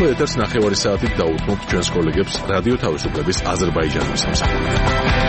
ახლა ეთერს 9 საათით დაუთმობთ ჩვენს კოლეგებს რადიო თავისუფლების აზერბაიჯანის სამსახურიდან.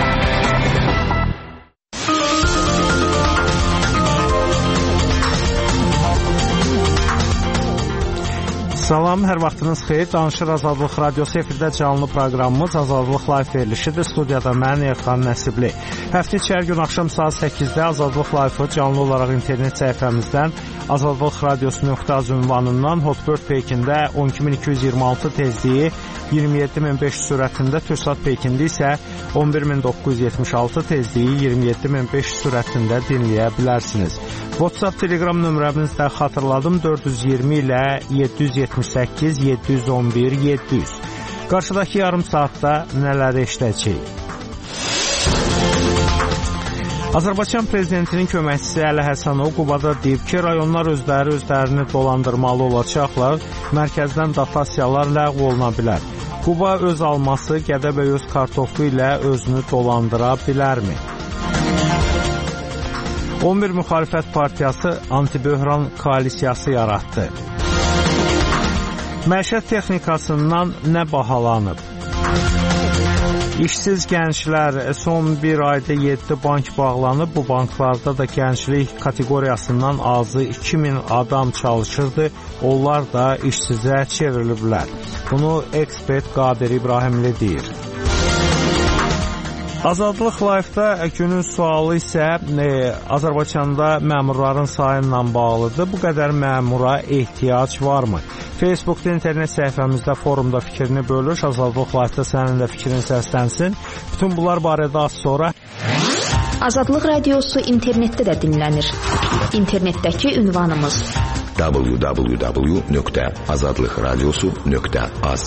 Salam, hər vaxtınız xeyir. Danışır Azadlıq Radiosu efirdə canlı proqramımız Azadlıq Live verilişidir. Studiyada mən Erxan Nəsibli. Həftə içi hər gün axşam saat 8-də Azadlıq Live-ı canlı olaraq internet səhifəmizdən azadlıqradiosu.az ünvanından Hotbird Pekində 12226 tezliyi 27500 sürətində, Türksat Pekində isə 11976 tezliyi 27500 sürətində dinləyə bilərsiniz. WhatsApp, Telegram nömrəmizi də xatırladım, 420 ilə 778 711 700. Qarşıdakı yarım saatda nələr eşidəcəyik? Azərbaycan Prezidentinin köməkçisi Əli Həsənov Qubada deyib ki, rayonlar özlərini dolandırmalı olacaqlar, mərkəzdən dotasiyalar ləğv oluna bilər. Quba öz alması, Gədəbəy öz kartofu ilə özünü dolandıra bilərmi? 11 müxalifət partiyası antiböhran koalisiyası yaratdı. Məişət texnikasından nə bahalanıb? İşsiz gənclər son bir ayda 7 bank bağlanıb. Bu banklarda da gənclik kateqoriyasından azı 2000 adam çalışırdı. Onlar da işsizə çevriliblər. Bunu ekspert Qadir İbrahimli deyir. Azadlıq Live-da günün sualı isə Azərbaycanda məmurların sayı ilə bağlıdır. Bu qədər məmura ehtiyac varmı? Facebookda, internet səhifəmizdə, forumda fikrini bölür. Azadlıq Live-da sənin də fikrin səslənsin. Bütün bunlar barədə az sonra. Azadlıq Radiosu internetdə də dinlənir. İnternetdəki ünvanımız www.azadlıqradiosu.az.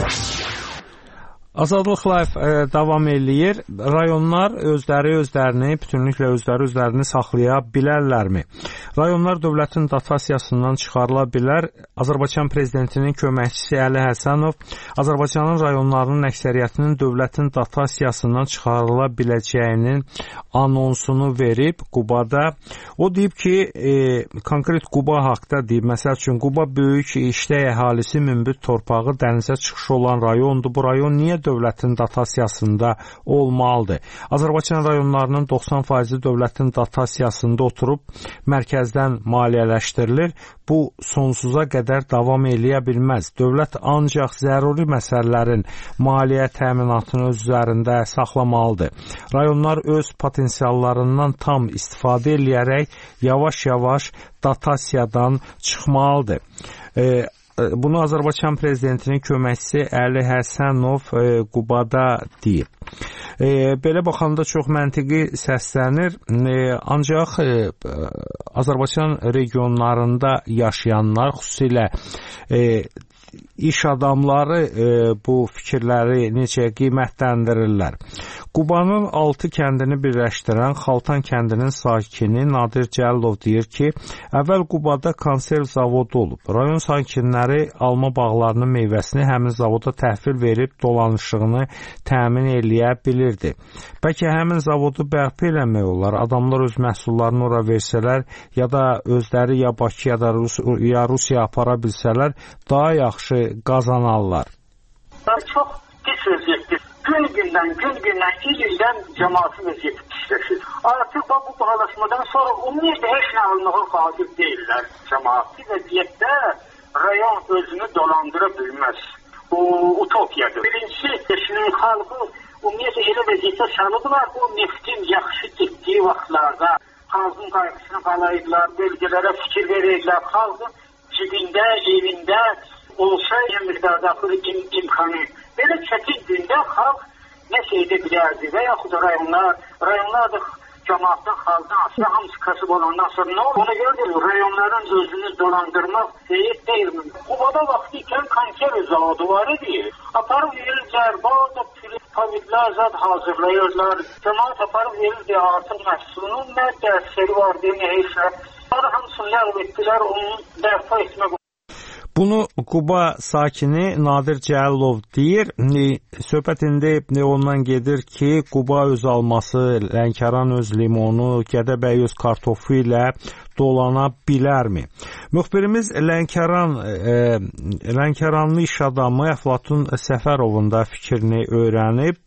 Azadlıq Live davam eləyir. Rayonlar özlərini, bütünlüklə özlərini saxlaya bilərlərmi? Rayonlar dövlətin dotasiyasından çıxarıla bilər. Azərbaycan Prezidentinin köməkçisi Əli Həsənov Azərbaycanın rayonlarının əksəriyyətinin dövlətin dotasiyasından çıxarıla biləcəyinin anonsunu verib Qubada. O deyib ki, konkret Quba haqda deyib. Məsəl üçün, Quba böyük işlək əhalisi, münbit torpağı, dənizə çıxışı olan rayondur. Bu rayon niyə dövlətin dotasiyasında olmalıdır? Azərbaycan rayonlarının 90% dövlətin dotasiyasında oturub mərkəzdən maliyyələşdirilir. Bu sonsuza qədər davam eləyə bilməz. Dövlət ancaq zəruri məsələlərin maliyyə təminatını öz üzərində saxlamalıdır. Rayonlar öz potensiallarından tam istifadə eləyərək yavaş-yavaş dotasiyadan çıxmalıdır. Bunu Azərbaycan Prezidentinin köməkçisi Əli Həsənov Qubada deyib. Belə baxanda çox məntiqi səslənir, ancaq Azərbaycan regionlarında yaşayanlar, xüsusilə iş adamları bu fikirləri necə qiymətləndirirlər? Qubanın 6 kəndini birləşdirən Xaltan kəndinin sakini Nadir Cəlilov deyir ki, əvvəl Qubada konserv zavodu olub. Rayon sakinləri alma bağlarının meyvəsini həmin zavoda təhvil verib dolanışığını təmin eləyə bilirdi. Bəlkə həmin zavodu bərpa eləmək olar. Adamlar öz məhsullarını ora versələr, ya da özləri ya Bakı ya da Rusiya apara bilsələr, daha yaxşı qazanarlar. Çox pis vəziyyətdir. Gün-gündən, il-ildən cəmaatı vəziyyəti pisləşir. Artıq bu bahalaşmadan sonra ümumiyyətlə heç nə almağa qadir deyirlər cəmaat. Bir vəziyyətdə rayon özünü dolandıra bilməz. Bu utopiyadır. Birincisi, yaşının xalqı ümumiyyətlə elə vəziyyətə salıblar, o neftin yaxşı getdiyi vaxtlarda xalqın qayğısını qalayırlar, bölgələrə fikir verirlər, xalqın cibində, evində olsa miqdarda imkanı. Belə çətin gündə xalq nəsə edə bilərdi və yaxud da rayonlar da cəmaatdan, xalqdan asılı hamısı kasıb olandan sonra nə olur? Ona görə də rayonların özünü dolandırmaq deyilmi? Qubada vaxtı ikən konserv zavodu var idi. Aparıb verirlər, bazı pavidlər zad hazırlayırlar. Cəmaat aparıb verirdi artıq məhsulunun nə dərsləri var deyə neysə. Sonra hamısını ləğv etdilər, onu bərpa etmək. Bunu Quba sakini Nadir Cəlilov deyir. Söhbət indi ondan gedir ki, Quba öz alması, Lənkəran öz limonu, Gədəbəy öz kartofu ilə dolana bilərmi? Müxbirimiz Lənkəranlı iş adamı Əflatun Səfərovun da fikrini öyrənib.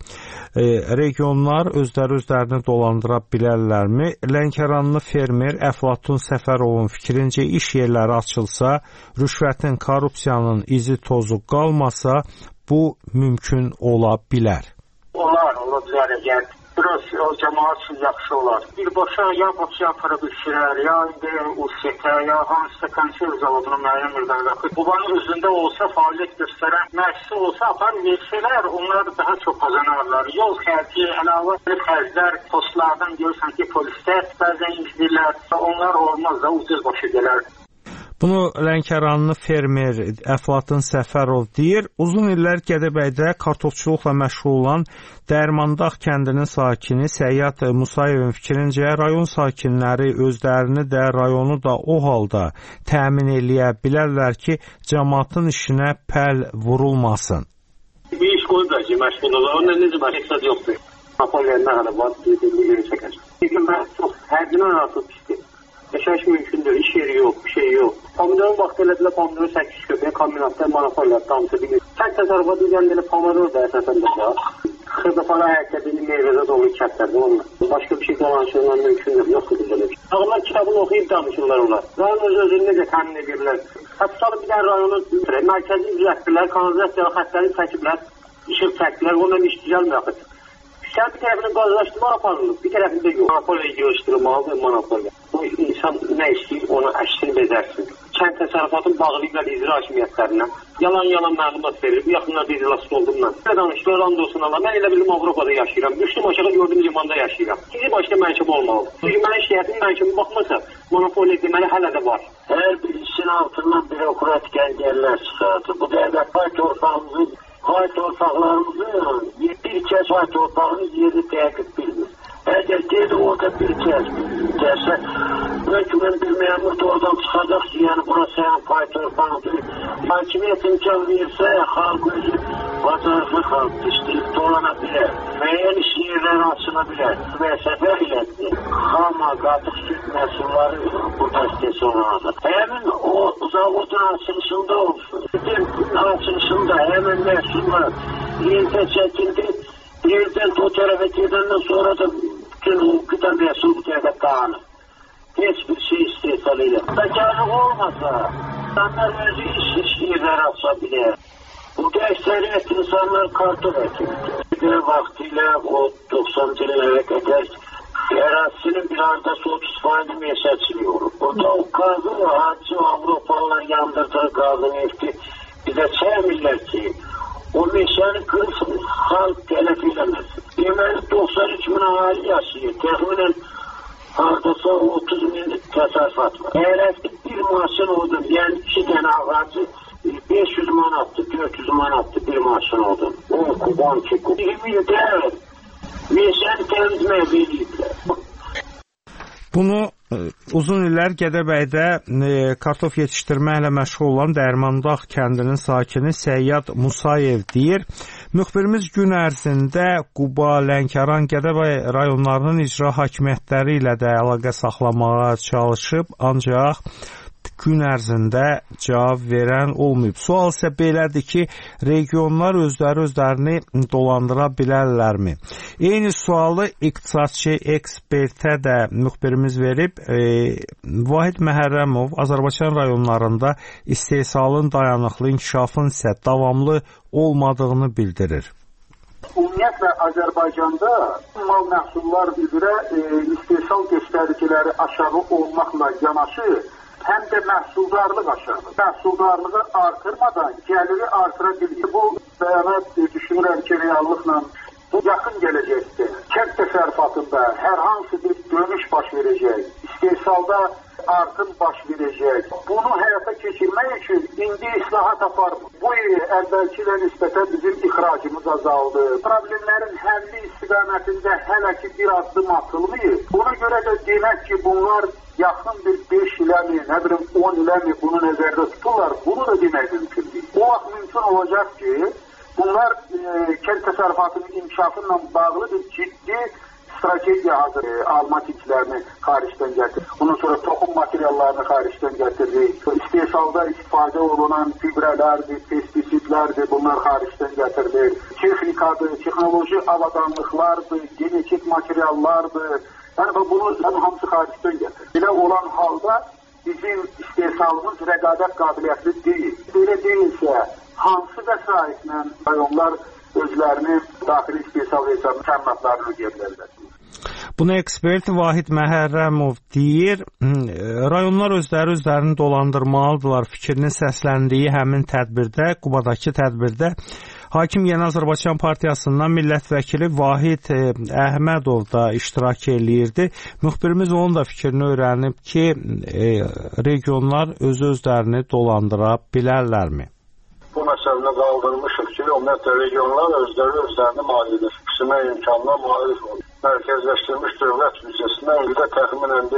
Regionlar özlərini dolandıra bilərlərmi? Lənkəranlı fermer Əflatun Səfərovun fikrincə iş yerləri açılsa, rüşvətin, korrupsiyanın izi tozu qalmasa, bu mümkün ola bilər. Ola bilər əgər. Biraz o cəmaat üçün yaxşı olar. Birbaşa ya Bakıya apara bilsələr, ya indi UST-ə, ya hansısa konserv zavoduna müəyyən müddətdə Qubanın özündə olsa, fəaliyyət göstərən müəssisə olsa, apar versələr, onlar daha çox qazanarlar. Yol xərci, əlavə xərclər, postlardan görürsən ki, polislər bəzən izləyirlər, onlar olmaz da ucuz başa gələr. Bunu Lənkəranlı fermer Əflatun Səfərov deyir. Uzun illər Gədəbəydə kartofçuluqla məşğul olan Dərmandağ kəndinin sakini Səyyad Musayevin fikrincə, rayon sakinləri özlərini də, rayonu da o halda təmin eləyə bilərlər ki, cəmaatın işinə pəl vurulmasın. Bir iş qoyublar ki, məşğul olur. Onunla necə var, hesab yoxdur. Napolyonun nə qədər var, bir çəkər. Çünki mən çox hərdindən artıq pisdir. Yaşayış mümkündür, iş yeri yox, bir şey yox. Pomidorun vaxtı elədilər, pomidoru 8 köpəyə kombinatda, monopoliyat, damısı bilir. Kənd təsərrüfatı üzərində pomidor da əsasən də var. Xırdapara həyətdə bilir, meyvədə dolu kətlərdir onunla. Başqa bir şey dolanışırlar mümkündür, yoxdur bizə. Ağlar kitabını oxuyub danışırlar onlar. Rayon öz-özünü necə təmin edirlər. Hətta bir dənə rayonu mərkəzi düzəltdilər, kanalizasiyalı xətləri çəkiblər, işıq çəkdilər, onunla iş düzəlmir axı. Sən bir tərəfini qazlaşdırma aparılır, bir tərəfində yox. Monopoliya yığışdırılmalıdır, monopoliya. Bu insan nə istəyir, onu əşsin bezərsin. Kənd təsərrüfatın bağlayıblar icra hakimiyyətlərinə. Yalan məlumat verir. Bu yaxınlarda iclasız olduğumdan. Nə danışdılar, and olsun Allah. Mən elə bilim Avropada yaşayıram. Üçlü aşağı gördüğüm limanda yaşayıram. İkinci başqa mənşəb olmalıdır. Çünki mənim şəhətin mənşəbi baxmasa, monopoliya deməli hələ də var. Hər bir işin altından bürokratik əngəllər çıxardır. Bu dəqiqə pay torpaqlarımızı bir kəs pay torpağımız yeri dəqiq bilmir. Əgər dedi orada bir kəs gəlsə, hökmən bir məmur da oradan çıxacaq ki, yəni bura sənin pay torpağıdır. Hakimiyyət imkan versə, xalq özü bacarıqlı xalq istəyib dolana bilər. Müəyyən iş yerləri açıla bilər. Vəsəfə ilətdir. Xama, qatıq süt məhsulları burada istəsə olacaq. Həmin o zavodun açılışında olsun. Açılışında həmin məhsullar yerdə çəkildi. Yerdən o tərəfə gedəndən sonra da bütün qıda məhsul bu tərəfə dağınır. Heç bir şey istehsal edir. Təkarlıq olmasa, insanlar özü iş yerləri aça bilər. Bu əksəriyyət insanlar kartof əkirdir. Vaxtilə o 90-cı illərə qədər ərazisinin bir ardası 30% meşəçiliyi olur. Burada o qazı, hacı, Avropalılar yandırdığı qazı nefti bizə çəkmirlər ki, o meşəni qırsın, xalq tələf eləməsin. Deməli, 93 min ahali yaşayır. Təxminən hardasa 30 min təsərrüfat var. Ərəfdə bir maşın odur, yəni 2 dənə ağacı 500 manatdır, 400 manatdır bir maşın odur. 10 kub, 12 kub. 20 ildə meşəni təmizməyə veriyiblər. Bunu uzun illər Gədəbəydə kartof yetişdirməklə məşğul olan Dərmandağ kəndinin sakini Səyyad Musayev deyir. Müxbirimiz gün ərzində Quba, Lənkəran, Gədəbəy rayonlarının icra hakimiyyətləri ilə də əlaqə saxlamağa çalışıb, ancaq gün ərzində cavab verən olmayıb. Sual isə belədir ki, regionlar özlərini dolandıra bilərlərmi? Eyni sualı iqtisadçı ekspertə də müxbirimiz verib. Vahid Məhərrəmov Azərbaycan rayonlarında istehsalın dayanıqlı, inkişafın isə davamlı olmadığını bildirir. Ümumiyyətlə Azərbaycanda mal məhsullar üzrə istehsal göstəriciləri aşağı olmaqla yanaşı, həm də məhsuldarlıq aşağı. Məhsuldarlığı artırmadan gəliri artıra bilir. Bu bəyanat düşünürəm ki, reallıqla bu yaxın gələcəkdə kənd təsərrüfatında hər hansı bir dönüş baş verəcək, istehsalda artım baş verəcək. Bunu həyata keçirmək üçün indi islahat aparmır. Bu il əvvəlki ilə nisbətən bizim ixracımız azaldı. Problemlərin həlli istiqamətində hələ ki bir addım atılmayıb. Buna görə də demək ki, bunlar yaxın bir 5 iləmi, nə bilim 10 iləmi bunu nəzərdə tuturlar. Bunu da demək mümkün deyil. O vaxt mümkün olacaq ki, bunlar kənd təsərrüfatının inkişafı ilə bağlı bir ciddi tragediya alma tiplərini xaricdən gətiririk. Ondan sonra toxum materiallarını xaricdən gətiririk. İstehsalda istifadə olunan fibrələrdir, pestisidlərdir, bunlar xaricdən gətirilir. Texnikadır, texnoloji avadanlıqlardır, genetik materiallardır. Yəni bunun hamısı xaricdən gətirilir. Belə olan halda bizim istehsalımız rəqabət qabiliyyətli deyil. Belə deyilsə, hansı vəsaitlə rayonlar özlərini daxili istehsal hesabı təminatlarını ödəyə bilərlər? Bunu ekspert Vahid Məhərrəmov deyir. Rayonlar özlərini dolandırmalıdırlar fikrini səsləndiyi həmin tədbirdə, Qubadakı tədbirdə Hakim Yeni Azərbaycan Partiyasından millət vəkili Vahid Əhmədov da iştirak eləyirdi. Müxbirimiz onun da fikrini öyrənib ki, regionlar özlərini dolandıra bilərlərmi? Bu məsələni qaldırmışıq ki, ümumiyyətlə regionlar özlərini maliyyələşdirmə imkanına malik olur. Mərkəzləşdirilmiş dövlət büdcəsinə ildə təxminən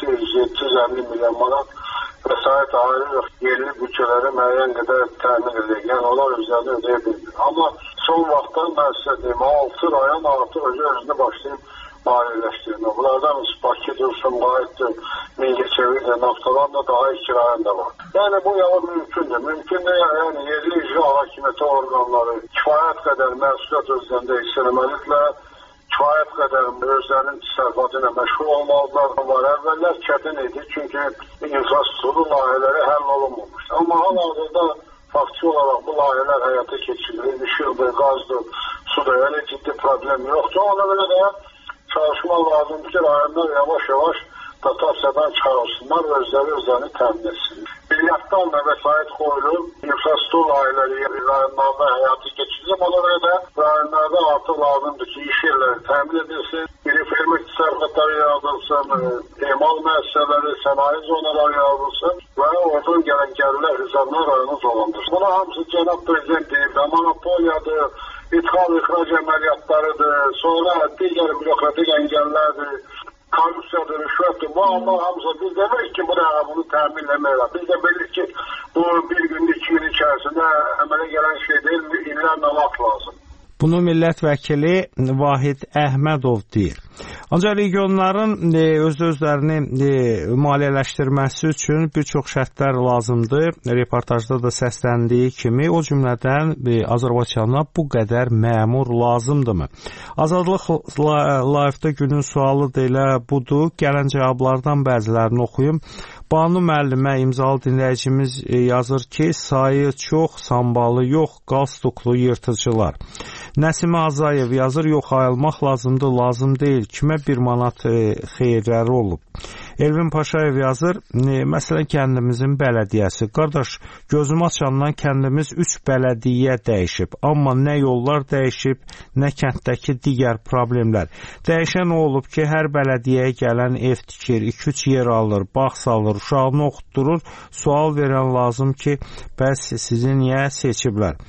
750 milyon manat vəsait ayırırıq. Yerli büdcələri müəyyən qədər təmin edilir. Yəni onlar özlərini ödəyə bilmir. Amma son vaxtdan mən sizə deyim, 6 rayon artıq özünü başlayıb maliyyələşdirmə. Bunlardan Bakı, Dursun, Qayıtdır, Mingəçevirdir, Naftalan'da daha 2 rayon da var. Yəni bu yalan mümkündür. Mümkündür, yəni yerli icra hakimiyyəti orqanları kifayət qədər məsuliyyət özlərində hiss eləməlidirlər. Kifayət qədər özlərinin təsərrüfatı ilə məşğul olmalıdırlar. Əvvəllər çətin idi, çünki infrastruktur layihələri həll olunmamışdı. Amma hal-hazırda faktiki olaraq bu layihələr həyata keçirilir. İşıqdır, qazdır, sudur, elə ciddi problem yoxdur. Ona görə də çalışma lazımdır ki, rayonlar yavaş-yavaş dotasiyadan çıxarılsınlar və özlərini təmin etsinlər. Milyarddan da vəsait qoyulur, infrastruktur layihələri rayonlarda həyata keçirilir. Ona görə də rayonlarda artıq lazımdır ki, iş yerləri təmin edilsin, fermer təsərrüfatları yaradılsın, emal müəssisələri, sənaye zonaları yaradılsın və oradan gələn gəlirlər hesabına rayonu dolandırsın. Buna hamısı Cənab Prezident deyib, monopoliyadır, ithal-ixrac əməliyyatlarıdır, sonra digər bürokratik əngəllərdir, korrupsiyadır, rüşvətdir. Bu amma hamısı biz demirik ki, bu da bunu təmin etməklə. Biz də bilirik ki, bu bir günlük, 2 gün içərisində əmələ gələn şey deyil, illərlə vaxt lazım. Bunu millət vəkili Vahid Əhmədov deyir. Ancaq regionların özlərini maliyyələşdirməsi üçün bir çox şərtlər lazımdır. Reportajda da səsləndiyi kimi, o cümlədən Azərbaycana bu qədər məmur lazımdırmı? Azadlıq Live-da günün sualı da elə budur. Gələn cavablardan bəzilərini oxuyum. Banu müəllimə imzalı dinləyicimiz yazır ki, sayı çox, sambalı yox, qalstuklu yırtıcılar. Nəsimə Azayev yazır, yox, ayılmaq lazımdır, lazım deyil. Kimə 1 manat xeyirləri olub? Elvin Paşayev yazır, məsələn, kəndimizin bələdiyyəsi. Qardaş, gözümü açandan kəndimiz 3 bələdiyyə dəyişib. Amma nə yollar dəyişib, nə kənddəki digər problemlər. Dəyişən o olub ki, hər bələdiyyəyə gələn ev tikir, 2-3 yer alır, bağ salır, uşağını oxutdurur. Sual verən lazım ki, bəs sizi niyə seçiblər?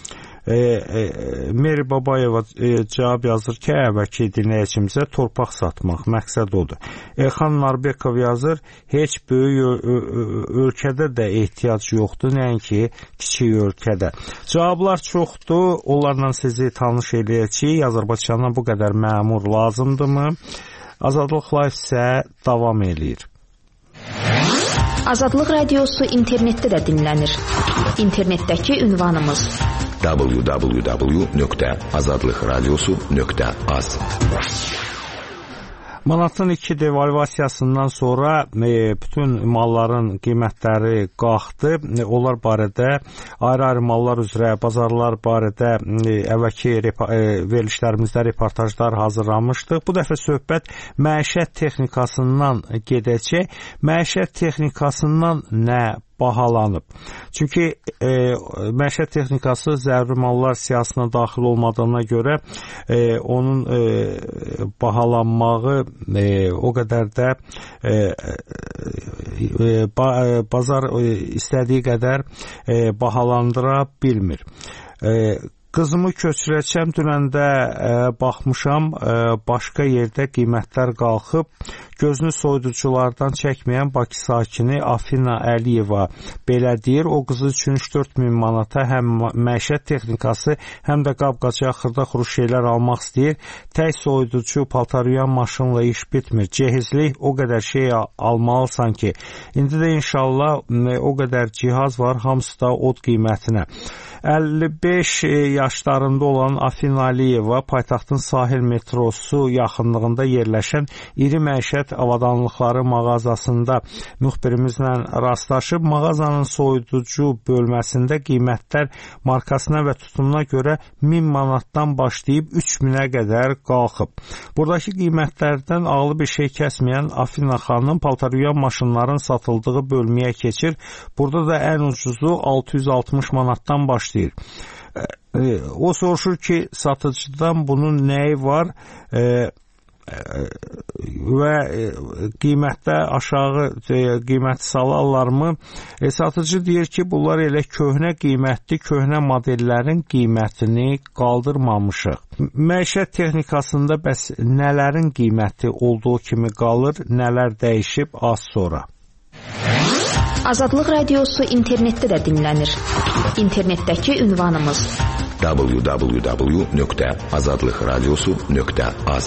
Meri Babayeva cavab yazır ki, əvvəlki dinləyicimizə torpaq satmaq, məqsəd odur. Elxan Narbekov yazır, heç böyük ölkədə də ehtiyac yoxdur, nəinki kiçik ölkədə. Cavablar çoxdur, onlarla sizi tanış eləyəcəyik. Azərbaycana bu qədər məmur lazımdırmı? Azadlıq Live isə davam eləyir. Azadlıq Radiosu internetdə də dinlənir. İnternetdəki ünvanımız www.azadlıqradiosu.az. Manatın 2 devalvasiyasından sonra bütün malların qiymətləri qalxdı. Onlar barədə ayrı-ayrı mallar üzrə bazarlar barədə əvvəlki verilişlərimizdə reportajlar hazırlamışdıq. Bu dəfə söhbət məişət texnikasından gedəcək. Məişət texnikasından nə bahalanıb? Çünki məişət texnikası zəruri mallar siyahısına daxil olmadığına görə onun bahalanmağı o qədər də bazar istədiyi qədər bahalandıra bilmir. Qızımı köçürəcəm, dünən də baxmışam, başqa yerdə qiymətlər qalxıb. Gözünü soyuduculardan çəkməyən Bakı sakini Afina Əliyeva belə deyir. O qızı üçün 3-4 min manata həm məişət texnikası, həm də qab-qacaq, xırda-xuruş şeylər almaq istəyir. Tək soyuducu, paltaryuyan maşınla iş bitmir. Cehizlik o qədər şey almalısan ki, indi də inşallah o qədər cihaz var, hamısı da od qiymətinə. 55 yaşlarında olan Afina Aliyeva paytaxtın sahil metrosu yaxınlığında yerləşən iri məişət avadanlıqları mağazasında müxbirimizlə rastlaşıb. Mağazanın soyuducu bölməsində qiymətlər markasına və tutumuna görə 1000 manatdan başlayıb 3000-ə qədər qalxıb. Buradakı qiymətlərdən ağlı bir şey kəsməyən Afina xanım paltaryuyan maşınların satıldığı bölməyə keçir. Burada da ən ucuzu 660 manatdan başlayır. O soruşur ki, satıcıdan bunun nəyi var və qiymətdə aşağı qiymət salarlarmı? Satıcı deyir ki, bunlar elə köhnə qiymətli, köhnə modellərin qiymətini qaldırmamışıq. Məişət texnikasında bəs nələrin qiyməti olduğu kimi qalır, nələr dəyişib az sonra? Azadlıq Radiosu internetdə də dinlənir. İnternetdəki ünvanımız www.azadlıqradiosu.az.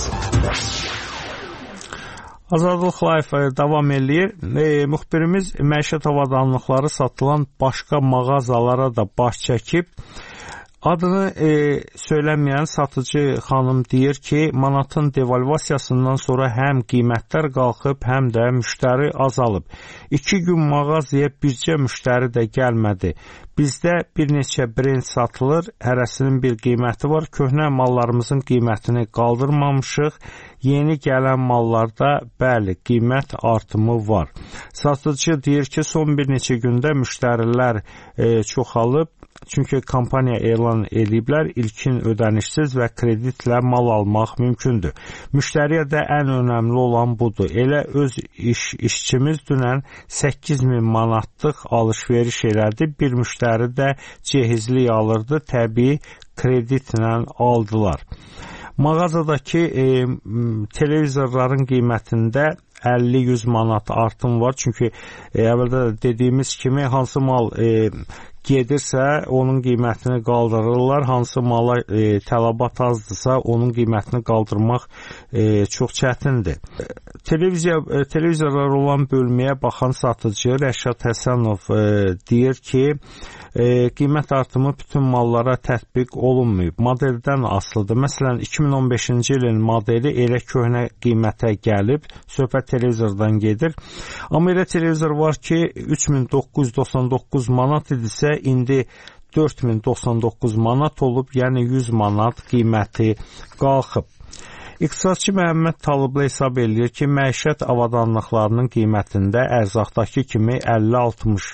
Azadlıq Live davam eləyir. Müxbirimiz məişət avadanlıqları satılan başqa mağazalara da baş çəkib. Adını söyləməyən satıcı xanım deyir ki, manatın devalvasiyasından sonra həm qiymətlər qalxıb, həm də müştəri azalıb. 2 gün mağazaya bircə müştəri də gəlmədi. Bizdə bir neçə brend satılır, hərəsinin bir qiyməti var. Köhnə mallarımızın qiymətini qaldırmamışıq. Yeni gələn mallarda bəli, qiymət artımı var. Satıcı deyir ki, son bir neçə gündə müştərilər çoxalıb. Çünki kampaniya elan ediblər, ilkin ödənişsiz və kreditlə mal almaq mümkündür. Müştəriyə də ən önəmli olan budur. Elə öz işçimiz dünən 8000 manatlıq alış-veriş elədi. Bir müştəri də cehizlik alırdı, təbii kreditlə aldılar. Mağazadakı televizorların qiymətində 50-100 manat artım var. Çünki əvvəldə də dediyimiz kimi hansı mal gedirsə, onun qiymətini qaldırırlar. Hansı mala tələbat azdırsa, onun qiymətini qaldırmaq çox çətindir. Televizorlar olan bölməyə baxan satıcı Rəşad Həsənov deyir ki, qiymət artımı bütün mallara tətbiq olunmayıb. Modeldən asılıdır. Məsələn, 2015-ci ilin modeli elə köhnə qiymətə gəlib, söhbət televizordan gedir. Amma elə televizor var ki, 3999 manat idisə, indi 4099 manat olub, yəni 100 manat qiyməti qalxıb. İqtisadçı Məhəmməd Talıblı hesab edir ki, məişət avadanlıqlarının qiymətində ərzaqdakı kimi 50-60%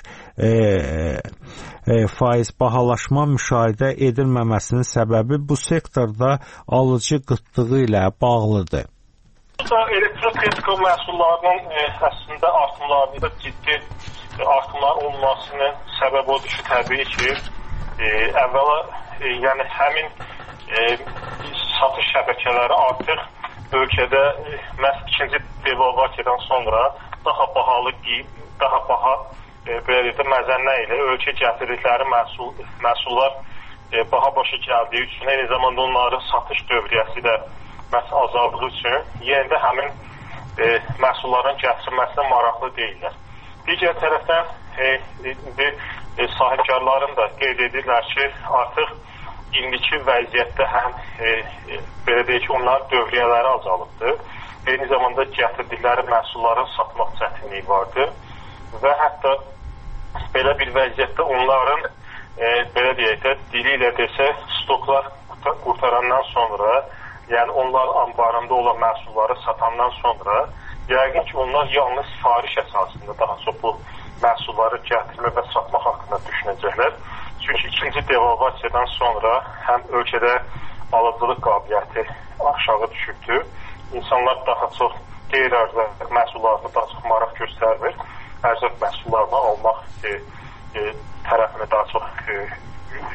bahalaşma müşahidə edilməməsinin səbəbi bu sektorda alıcı qıtlığı ilə bağlıdır. Elektrotexnika məhsullarının əslində artımlarında ciddi artımlar olmasının səbəbi odur ki, təbii ki, əvvəla yəni həmin satış şəbəkələri artıq ölkədə məhz ikinci devalvasiyadan sonra daha baha məzənlə ilə ölkə gətirdikləri məhsullar baha başa gəldiyi üçün, eyni zamanda onların satış dövriyyəsi də məhz azaldığı üçün yenə də həmin məhsulların gətirilməsinə maraqlı deyirlər. Digər tərəfdən sahibkarların da qeyd edirlər ki, artıq indiki vəziyyətdə həm belə deyək ki, onların dövriyyələri azalıbdır. Eyni zamanda gətirdikləri məhsulların satmaq çətinliyi vardır və hətta belə bir vəziyyətdə onların belə deyək də, dili ilə desə, stoklar qurtarandan sonra, yəni onlar ambarında olan məhsulları satandan sonra, yəqin ki, onlar yalnız sifariş əsasında daha çox bu məhsulları gətirmə və satmaq haqqında düşünəcəklər. Çünki ikinci devalvasiyadan sonra həm ölkədə alıcılıq qabiliyyəti aşağı düşübdür. İnsanlar daha çox qeyri-ərzaq məhsullarını daha çox maraq göstərmir. Ərzaq məhsullarını almaq tərəfinə daha çox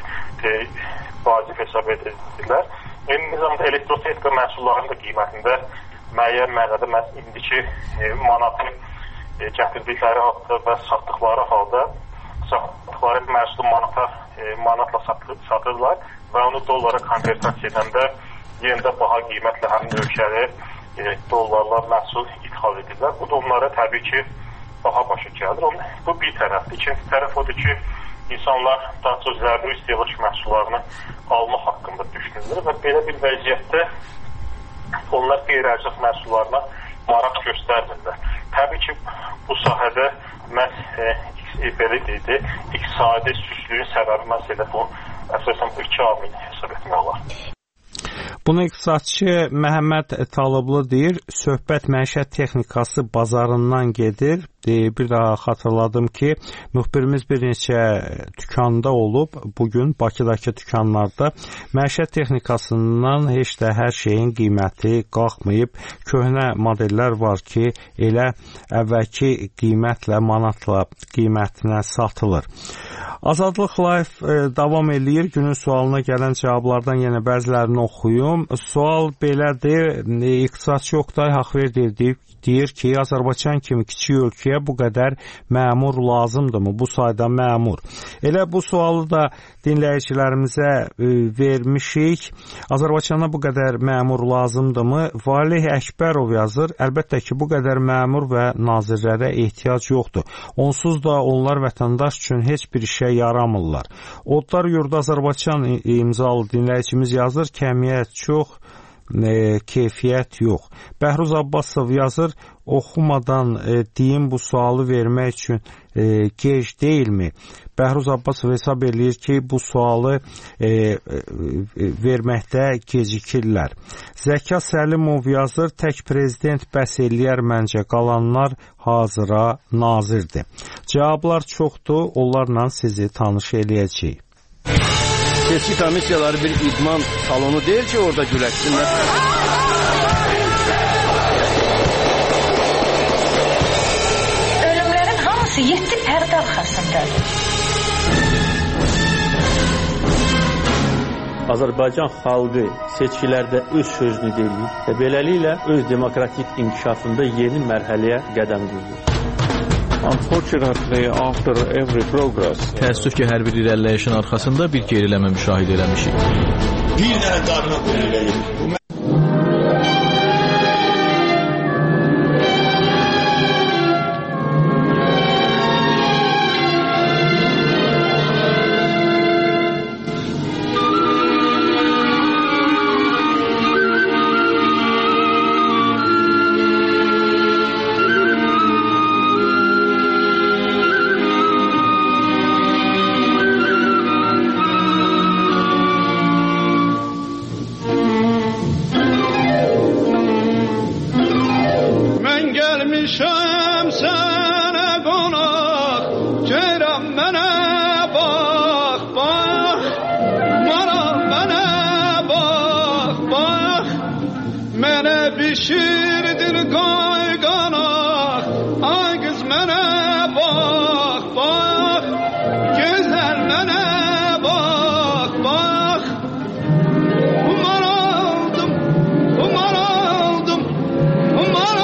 vacib hesab edirlər. Eyni zamanda elektrotexnika məhsullarının da qiymətində müəyyən mənada indiki manatı gətirdikləri halda və satdıqları halda satdıqları məhsulu manatla satırlar və onu dollara konvertasiya edəndə yenə də baha qiymətlə həmin ölkəyə dollarla məhsul ithal edirlər. Bu da onlara təbii ki baha başa gəlir. Bu bir tərəfdir. İkinci tərəf odur ki, insanlar daha çox zəruri istehlak məhsullarını alma haqqında düşünürlər və belə bir vəziyyətdə onlar qeyri-ərzaq məhsullarına maraq göstərmirlər. Təbii ki, bu sahədə məhz belə deyildi, iqtisadi süslüyün səbəbi məhz elə bu əsasən bu iki amil hesab etmək olar. Bunu iqtisadçı Məhəmməd Talıblı deyir, söhbət məişət texnikası bazarından gedir. Bir daha xatırladım ki, müxbirimiz bir neçə dükanda olub, bugün Bakıdakı dükanlarda məişət texnikasından heç də hər şeyin qiyməti qalxmayıb. Köhnə modellər var ki, elə əvvəlki qiymətlə, manatla qiymətinə satılır. Azadlıq Live davam eləyir. Günün sualına gələn cavablardan yenə bəzilərini oxuyum. Sual belədir. İqtisadçı Oqtay Haqverdiyev deyir ki, Azərbaycan kimi kiçik ölkəyə bu qədər məmur lazımdırmı? Bu sayda məmur. Elə bu sualı da dinləyicilərimizə vermişik. Azərbaycana bu qədər məmur lazımdırmı? Valih Əkbərov yazır. Əlbəttə ki, bu qədər məmur və nazirlərə ehtiyac yoxdur. Onsuz da onlar vətəndaş üçün heç bir işə yaramırlar. Odlar Yurdu Azərbaycan imzalı dinləyicimiz yazır, kəmiyyət çox, keyfiyyət yox. Bəhruz Abbasov yazır, oxumadan deyim bu sualı vermək üçün gec deyilmi? Bəhruz Abbasov hesab eləyir ki, bu sualı verməkdə gecikirlər. Zəka Səlimov yazır, tək prezident bəs eləyər məncə, qalanlar hazıra nazirdir. Cavablar çoxdur, onlarla sizi tanış eləyəcəyik. Seçki komissiyaları bir idman salonu deyil ki, orada güləşsinlər. Ölümlərin hamısı 7 pərdə arxasındadır. Azərbaycan xalqı seçkilərdə öz sözünü deyir və beləliklə öz demokratik inkişafında yeni mərhələyə qədəm qoyur. Unfortunately, after every progress, təəssüf ki, hər bir irəliləyişin arxasında bir geriləmə müşahidə eləmişik. Bir dənə qarına qoyulur.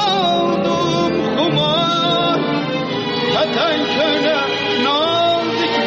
Vətən köynə nazlı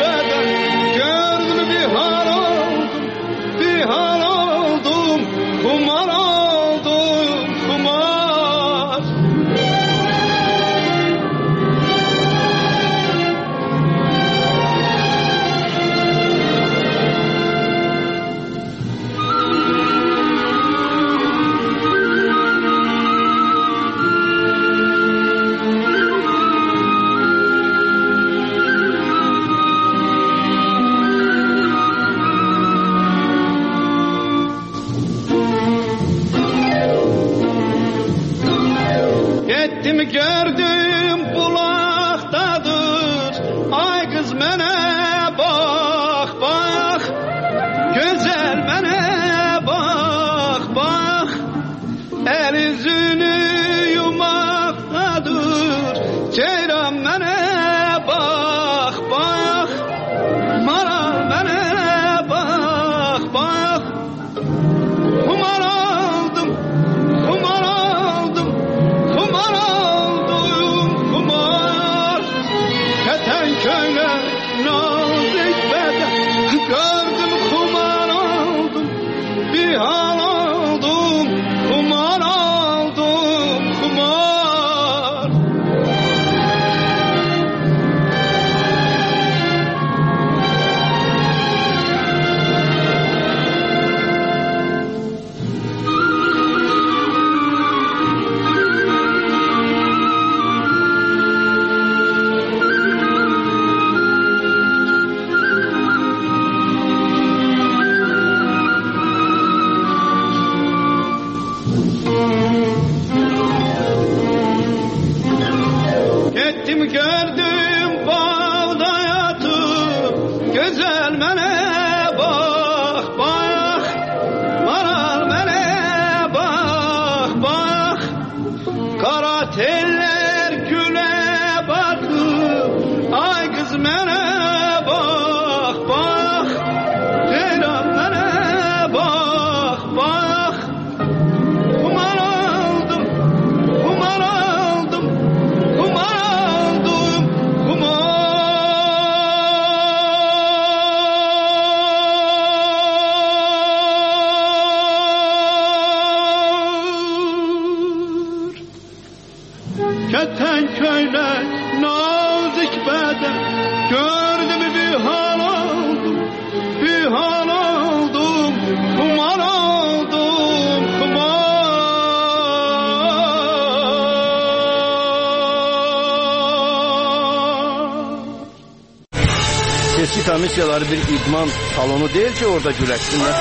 Seçki komissiyaları bir idman salonu değil ki orada güləşsinlər.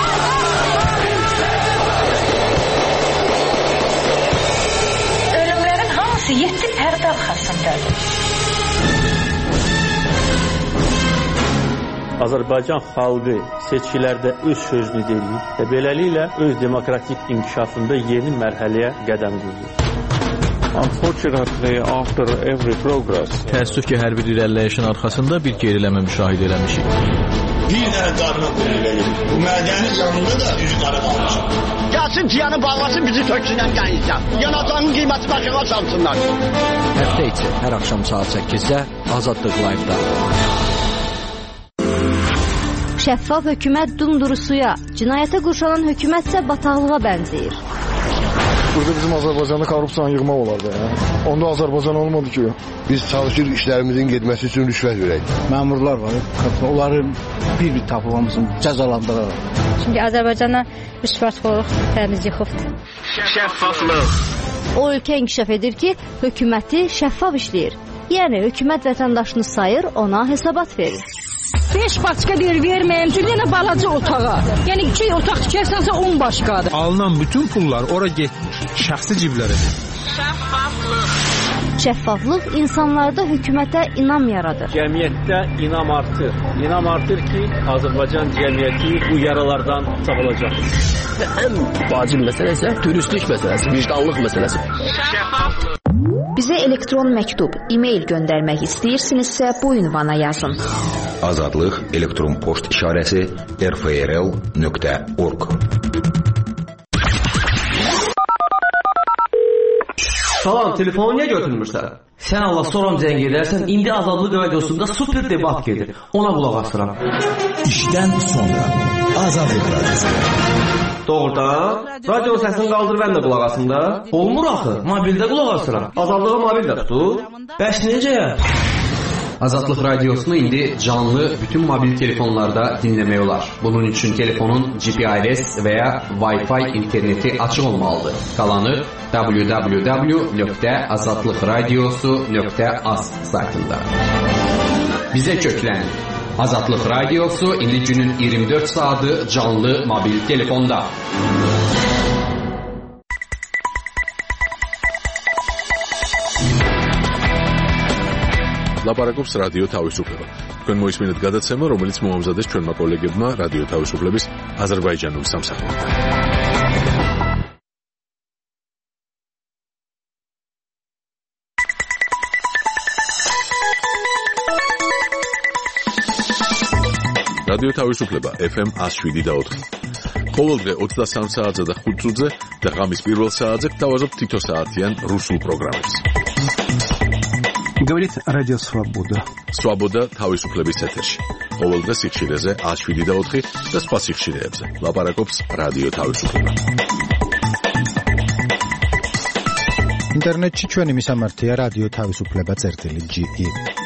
Ölümlərin hamısı 7 pərdə arxasındadır. Azərbaycan xalqı seçkilərdə öz sözünü deyir və beləliklə öz demokratik inkişafında yeni mərhələyə qədəm qoyur. Unfortunately, after every progress, təəssüf ki, hər bir irəliləyişin arxasında bir geriləmə müşahidə eləmişik. Bir dənə qarnıq belirləyir. Bu mədəni yanında da üzü qara qalmışıq. Gəlsin ciyanı bağlasın, bizi töksünlər gəlirsən. Yanacağının qiyməti başına çalsınlar. Həftə içi hər axşam saat 8-də Azadlıq Live-da. Şəffaf hökumət dumdurusuya, cinayətə qurşanan hökumətsə bataqlığa bənzəyir. Burada bizim Azərbaycanda korrupsiyanı yığmaq olardı. Onda Azərbaycan olmadı ki. Biz çalışır işlərimizin getməsi üçün rüşvət verək. Məmurlar var, onların bir tapılmasını cəzalandıraraq. Çünki Azərbaycana rüşvətxorluq təmiz yıxıbdır. Şəffaflıq. O ölkə inkişaf edir ki, hökuməti şəffaf işləyir. Yəni hökumət vətəndaşını sayır, ona hesabat verir. 5 başqa deyir verməyim, çünki yenə balaca otağa. Yəni 2 otaq tikərsənsə 10 başqadır. Alınan bütün pullar ora getmir, şəxsi ciblərə. Şəffaflıq. Şəffaflıq insanlarda hökumətə inam yaradır. Cəmiyyətdə inam artır. İnam artır ki, Azərbaycan cəmiyyəti bu yaralardan sağalacaq. Və ən vacib məsələ isə dürüstlük məsələsi, vicdanlıq məsələsi. Şəffaflıq. Bizə elektron məktub, e-mail göndərmək istəyirsinizsə bu ünvana yazın. Azadlıq elektron poçt işarəsi rfrl.org. Salam, telefonu niyə götürmürsən? Sən Allah soram zəng edərsən, indi Azadlıq radiosunda super debat gedir. Ona qulaq asıram. İşdən sonra Azadlıq radiosu. Doğrudan, radio səsini qaldır, mən də qulaq asım da. Olmur axı, mobildə qulaq asıram. Azadlığı mobildə tutur. Bəs necə? Azadlıq radiosunu indi canlı bütün mobil telefonlarda dinləmək olar. Bunun üçün telefonun GPRS və ya Wi-Fi interneti açıq olmalıdır. Qalanı www.azadlıqradiosu.az saytında. Bizə köklənin. Azadlıq radiosu indi günün 24 saatı canlı mobil telefonda. ლაპარაკობს რადიო თავისუფლება. თქვენ მოისმინეთ გადაცემა, რომელიც მოამზადეს ჩვენმა კოლეგებმა რადიო თავისუფლების აზერბაიჯანული სამსახურიდან. რადიო თავისუფლება FM 107.4. ყოველდღე 23 საათზე და 5 წუთზე და ღამის პირველ საათზე გთავაზობთ თითო საათიან რუსულ პროგრამებს. Говорит Радио Свобода. Свобода თავისუფლების ეთერში. ყოველდღე სიხშირეზე 107.4 და სხვა სიხშირეებზე. ლაპარაკობს რადიო თავისუფლება. ინტერნეტში ჩვენი მისამართია რადიო თავისუფლება.ge